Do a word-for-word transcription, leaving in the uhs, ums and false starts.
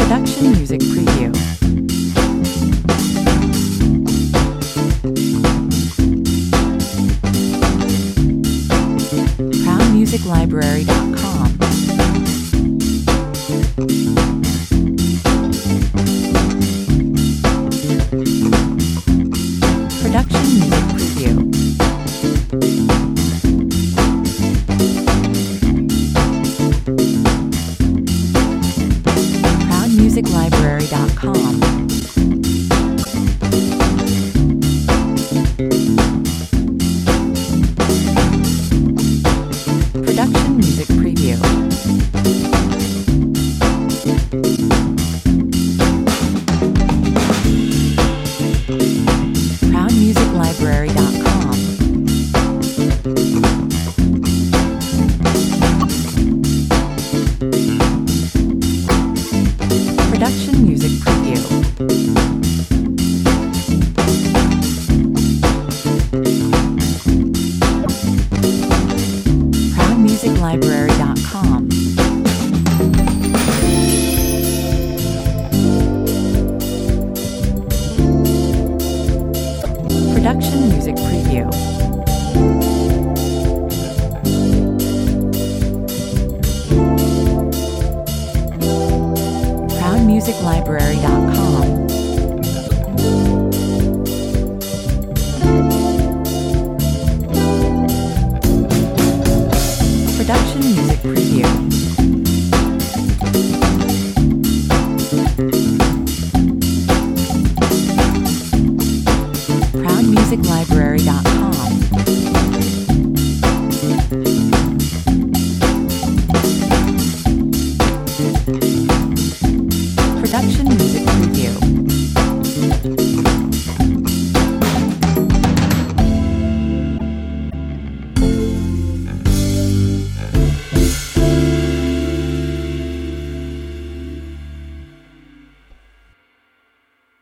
Production Music Preview. proud music library dot com. Production Music Preview. proud music library dot com. Production Music Preview. proud music library dot com. Production Music Preview. proud music library dot com. Production Music Preview. proud music library dot com. Production Music Preview. proud music library dot com. Production Music Preview.